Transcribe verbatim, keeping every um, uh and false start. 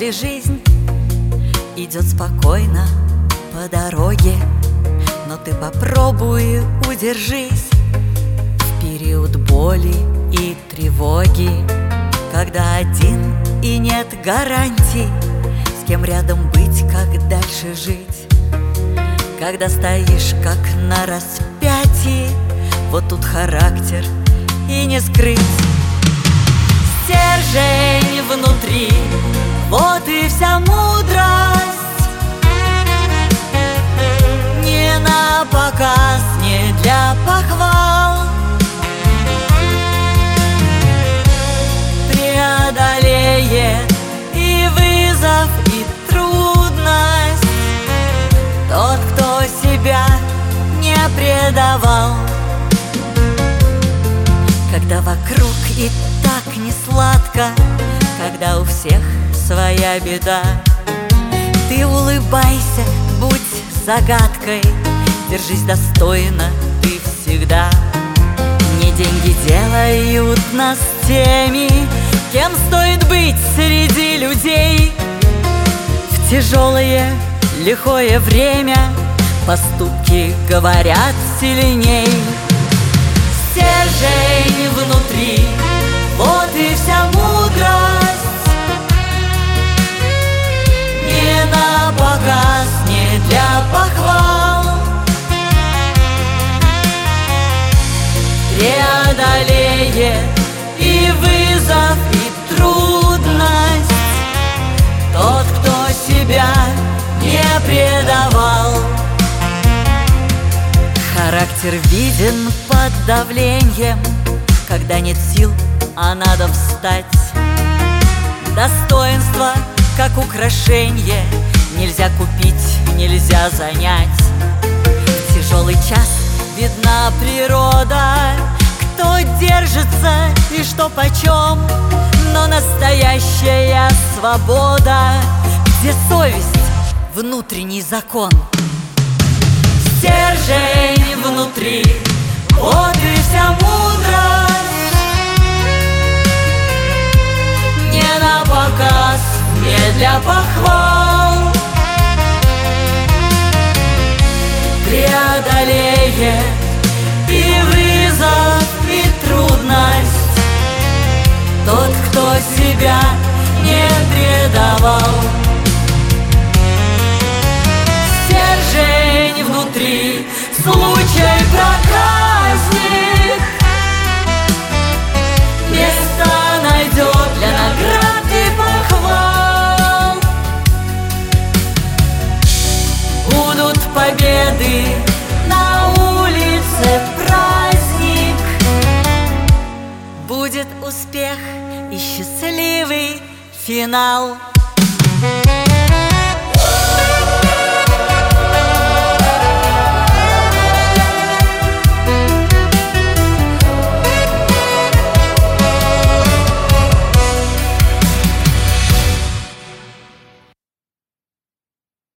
Если жизнь идет спокойно по дороге, но ты попробуй удержись в период боли и тревоги, когда один и нет гарантий, с кем рядом быть, как дальше жить. Когда стоишь как на распятии, вот тут характер и не скрыть. Стержень внутри, вот и вся мудрость. Не на показ, не для похвал. Преодолеет и вызов, и трудность тот, кто себя не предавал. Когда вокруг и так не сладко, когда у всех своя беда, ты улыбайся, будь загадкой, держись достойно ты всегда. Не деньги делают нас теми, кем стоит быть среди людей. В тяжелое, лихое время поступки говорят сильней. Стержень внутри, вот и вся мудрость. Не на показ, не для похвал. Преодолеет и вызов, и трудность тот, кто себя не предавал. Характер виден под давлением, когда нет сил, а надо встать. Достоинство, как украшение, нельзя купить, нельзя занять. В тяжелый час видна природа, кто держится и что почем. Но настоящая свобода, где совесть, внутренний закон. Стержень внутри, вот и вся мудрость. Не на показ, не для похвал. Преодолеет и вызов, и трудность тот, кто себя не предавал. Стержень внутри, случай проказник, место найдет для наград и похвал. Будут победы, на улице праздник, будет успех и счастливый финал.